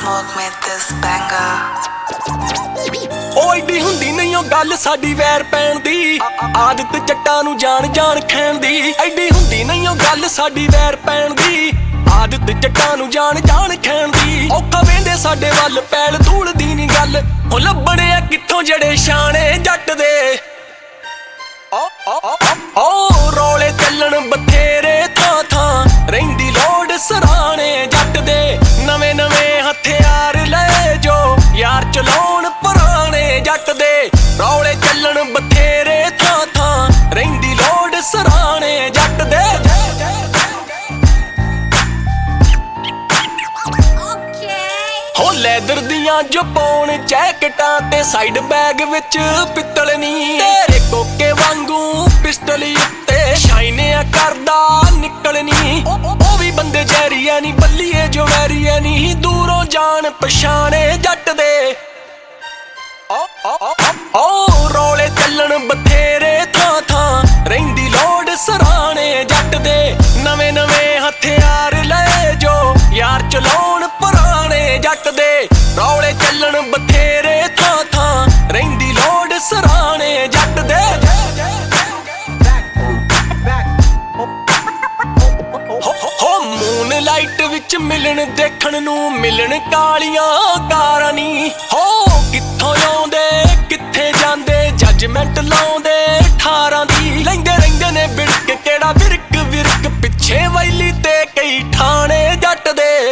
Smoke made this banger. ਉਹ ਏਡੀ ਹੁੰਦੀ ਨਹੀਂ ਉਹ ਗੱਲ ਸਾਡੀ ਵੈਰ ਪੈਣ ਦੀ, ਆਦਤ ਚੱਟਾਂ ਨੂੰ ਜਾਣ ਜਾਣ ਖੈਣ ਦੀ। ਐਡੀ ਹੁੰਦੀ ਨਹੀਂ ਉਹ ਗੱਲ ਸਾਡੀ ਵੈਰ ਪੈਣ ਦੀ, ਆਦਤ ਚੱਟਾਂ ਨੂੰ ਜਾਣ ਜਾਣ ਖੈਣ ਦੀ। ਔਖਾ ਵੇਂਦੇ ਸਾਡੇ ਵੱਲ ਪੈਲ ਧੂਲ ਦੀ ਨੀ ਗੱਲ, ਉਹ ਲੱਭਣੇ ਆ ਕਿੱਥੋਂ ਜਿਹੜੇ ਸ਼ਾਨੇ ਜੱਟ ਦੇ। ਓ ਰੌਲੇ ਚੱਲਣ ਬਥੇਰੇ ਥਾਂ ਥਾਂ, ਰਹਿੰਦੀ ਲੋੜ ਸਰਾਣੇ ਜੱਟ ਦੇ। ਨਵੇਂ ਨਵੇਂ ਹਥਿਆਰ ਲੈ ਜੋ ਯਾਰ ਚਲਾਉਣ ਪੁਰਾਣੇ ਜੱਟ ਦੇ। ਰੌਲੇ ਚੱਲਣ ਬਥੇਰੇ ਥਾਂ ਥਾਂ, ਰਹਿੰਦੀ ਲੋੜ ਸਰਾਣੇ ਜੱਟ ਦੇ। ਹੋ ਲੈਦਰ ਦੀਆਂ ਜਪਾਉਣ ਜੈਕਟਾਂ ਤੇ ਸਾਈਡ ਬੈਗ ਵਿੱਚ ਪਿੱਤਲ ਨੀ, ਤੇਰੇ ਕੋਕੇ ਵਾਂਗੂ ਪਿਸਟਲ ਉੱਤੇ ਸ਼ਾਈਨਿਆ ਕਰਦਾ ਨਿਕਲ ਨੀ। ਉਹ ਵੀ ਬੰਦੇ ਜੈਰੀਆ ਨੀ, ਬੱਲੀਏ ਜੋ ਵੈਰੀਆ ਨੀ, ਦੂਰੋਂ ਜਾਣ ਪਛਾਣੇ ਜੱਟ ਦੇ। ਓ ਰੌਲੇ ਚੱਲਣ ਬਥੇਰੇ ਥਾਂ ਥਾਂ, ਰਹਿੰਦੀ ਲੋੜ ਸਰਾਣੇ ਜੱਟ ਦੇ। ਨਵੇਂ ਨਵੇਂ ਹਥਿਆਰ ਲੈ ਜੋ ਯਾਰ ਚਲਾਉਣ ਪੁਰਾਣੇ ਜੱਟ ਦੇ। ਰੌਲੇ ਚੱਲਣ ਬਥੇਰੇ ਥਾਂ ਥਾਂ, ਰਹਿੰਦੀ ਲੋੜ ਸਰਾਣੇ ਜੱਟ ਦੇ। ਹੋ ਮੂਨ ਲਾਈਟ ਵਿੱਚ ਮਿਲਣ ਦੇਖਣ ਨੂੰ ਮਿਲਣ ਕਾਲੀਆਂ ਕਾਰਾਂ ਨੀ। ਹੋ ਕਿੱਥੋਂ ਆਉਂਦੇ ਕਿੱਥੇ ਜਾਂਦੇ, ਜੱਜਮੈਂਟ ਲਾਉਂਦੇ 18 ਦੀ। ਲੈਂਦੇ ਰਹਿੰਦੇ ਨੇ ਬਿੜਕ ਕਿਹੜਾ ਵਿਰਕ ਵਿਰਕ, ਪਿੱਛੇ ਵੈਲੀ ਤੇ ਕਈ ਠਾਣੇ ਜੱਟ ਦੇ।